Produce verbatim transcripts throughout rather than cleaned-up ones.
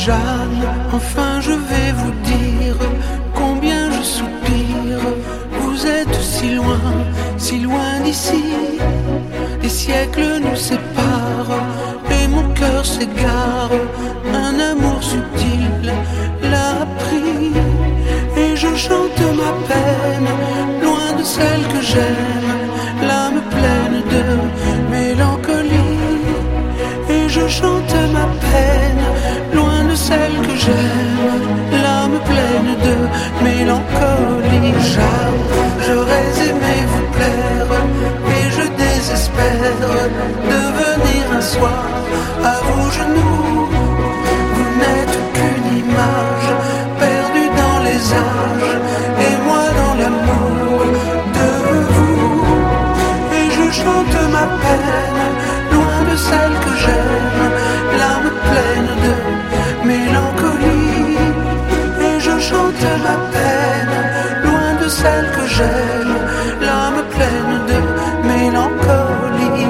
Jeanne, enfin je vais vous dire combien je soupire. Vous êtes si loin, si loin d'ici. Les siècles nous séparent et mon cœur s'égare. Un amour subtil l'a pris et je chante ma peine, loin de celle que j'aime, l'âme pleine de mélancolie. Et je chante ma peine, loin de celle que j'aime, l'âme pleine de mélancolie. Jeanne, j'aurais aimé vous plaire et je désespère de venir un soir à vos genoux. Vous n'êtes qu'une image perdue dans les âges et moi dans l'amour de vous. Et je chante ma peine, loin de celle que j'aime, l'âme pleine de mélancolie. Et je chante ma peine, loin de celle que j'aime, l'âme pleine de mélancolie.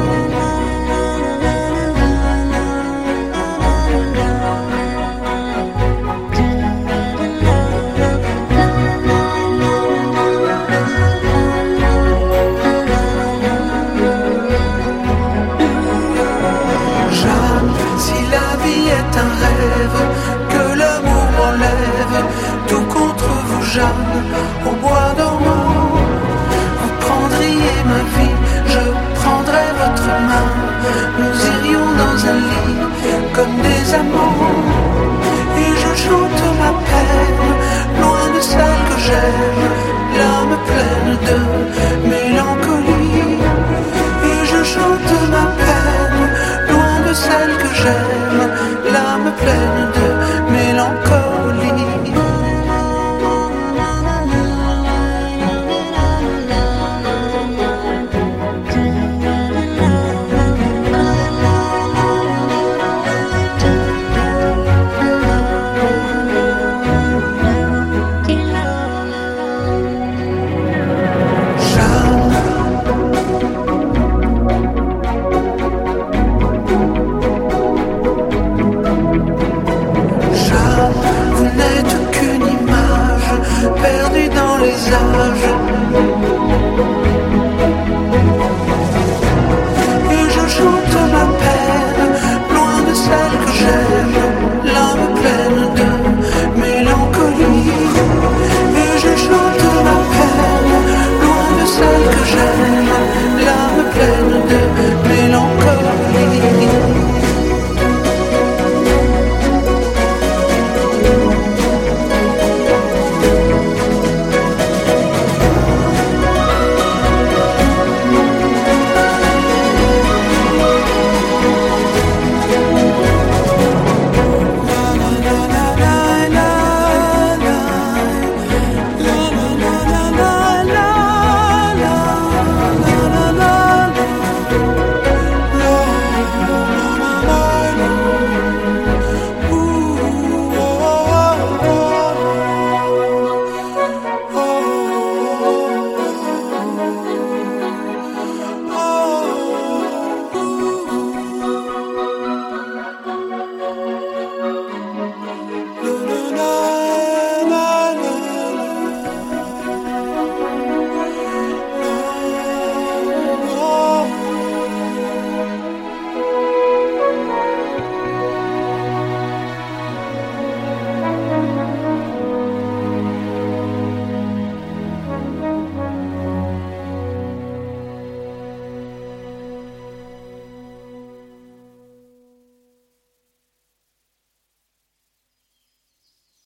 Un rêve que l'amour m'enlève, tout contre vous Jeanne, au bois dormant. Vous prendriez ma vie, je prendrais votre main. Nous irions dans un lit comme des amants. Et je chante ma peine, loin de celle que j'aime, l'âme pleine de mélancolie. Et je chante ma peine, loin de celle que j'aime, l'âme pleine de